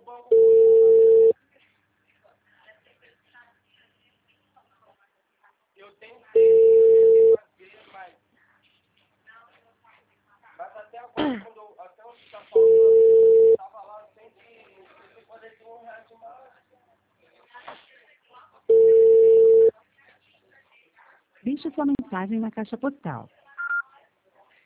Eu tentei fazer, mas até agora, até o que tá falando, tava lá sem poder ter R$1 de mais. Deixe sua mensagem na caixa postal